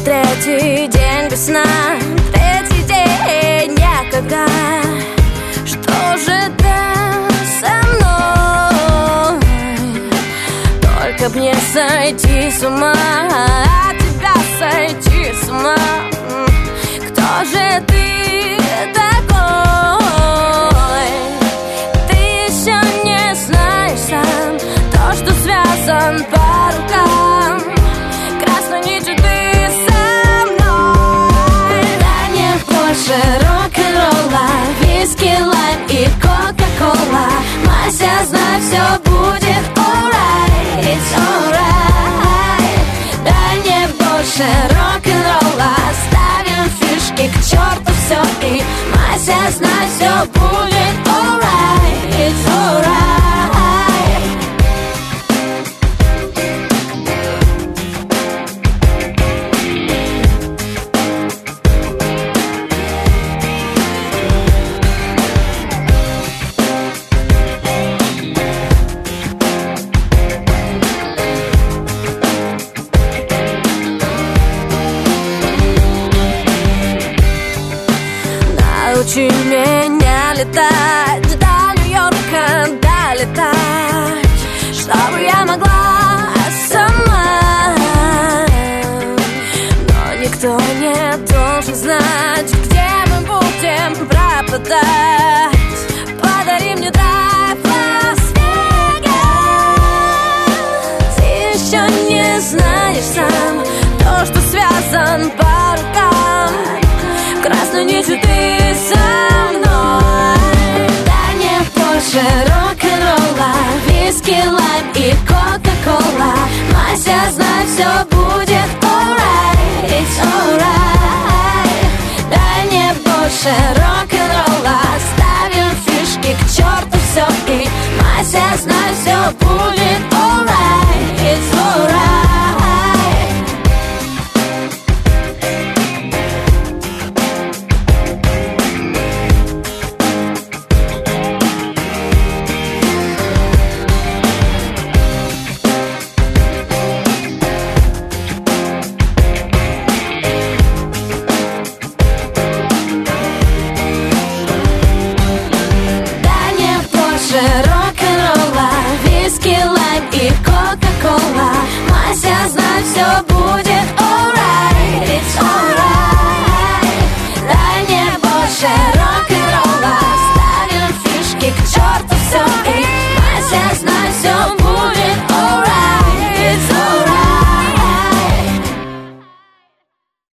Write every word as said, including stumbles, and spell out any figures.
третий день без сна, третий день некогда. Что же ты со мной? Только б не сойти с ума, от тебя сойти с ума. Кто же ты такой? Ты еще не знаешь сам то, что связан по рукам. Красной нитью ты со мной. Да не больше рок-н-ролла, виски, лайм и кока-кола. Мася, знай, все будет alright, it's alright. Да не больше рок-н-ролла, ставим фишки к черту все. И Мася, знай, все будет alright, it's alright. Научи меня летать, до Нью-Йорка долетать, чтобы я могла сама. Но никто не должен знать, где мы будем пропадать. Подари мне драйв, Лас-Вегас. Ты еще не знаешь сам то, что связан по рукам. Красной нитью ты со мной. Да не больше рок-н-ролла, виски, лайм и кока-кола. Мася, знай, все будет alright, it's alright. Да не больше рок-н-ролла, ставим фишки к черту все. И Мася, знай, все будет alright, it's alright. Рок-н-ролла, виски, лайм и кока-кола. Мася, знай, все будет alright, it's alright. Да не больше рок-н-ролла, ставим фишки к черту все. И